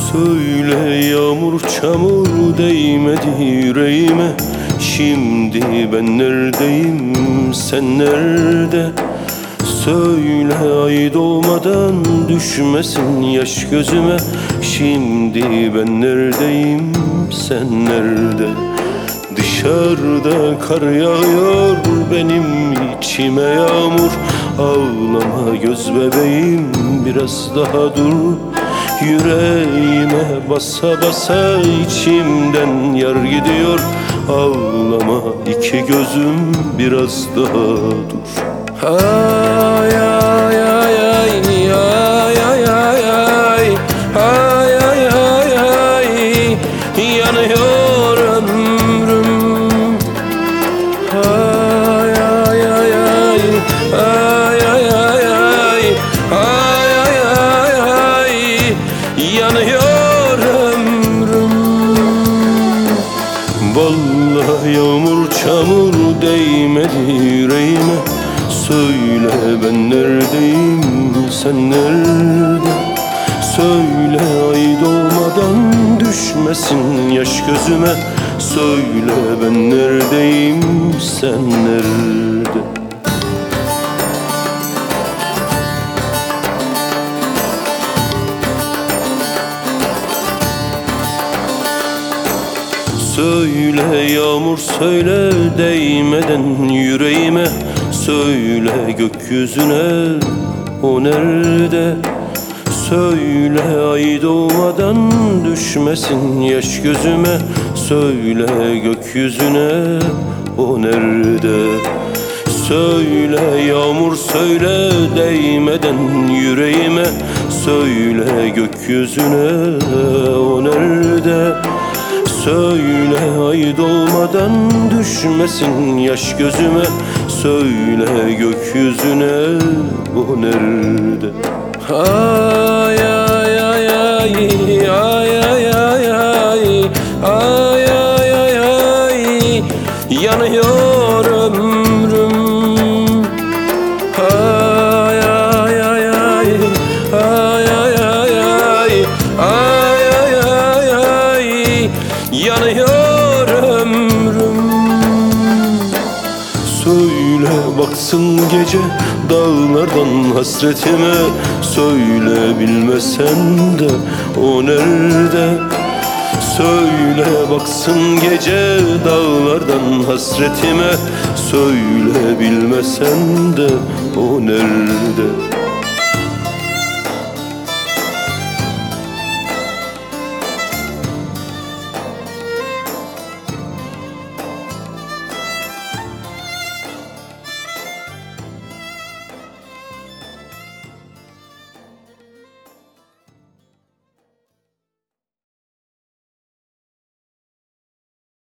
Söyle yağmur çamur değmedi yüreğime. Şimdi ben neredeyim, sen nerede? Söyle ay doğmadan düşmesin yaş gözüme. Şimdi ben neredeyim, sen nerede? Dışarıda kar yağıyor, benim içime yağmur. Ağlama göz bebeğim, biraz daha dur. Yüreğime basa basa içimden yar gidiyor. Ağlama iki gözüm, biraz daha dur. Ay ay ay ay ay ay ay ay ay ay ay ay yanıyor ömrüm. Ay ay ay ay ay ay ay ay ay ay ay ay yanıyor ömrüm. Vallahi yağmur çamur değmedi yüreğime. Söyle ben neredeyim, sen nerede? Söyle ay doğmadan düşmesin yaş gözüme. Söyle ben neredeyim, sen nerede? Söyle yağmur söyle değmeden yüreğime. Söyle gökyüzüne, o nerede? Söyle ay doğmadan düşmesin yaş gözüme. Söyle gökyüzüne, o nerede? Söyle yağmur söyle değmeden yüreğime. Söyle gökyüzüne, o nerede? Söyle ay doğmadan düşmesin yaş gözüme. Söyle gökyüzüne, o nerede? Ay ay ay ay ay ay ay ay ay ay ay ay yanıyor ömrüm. Ay ay ay ay ay ay ay ay ay ay ay ay yanıyor ömrüm. Söyle baksın gece dağlardan hasretime. Söyle bilmesen de, o nerede? Söyle baksın gece dağlardan hasretime. Söyle bilmesen de, o nerede?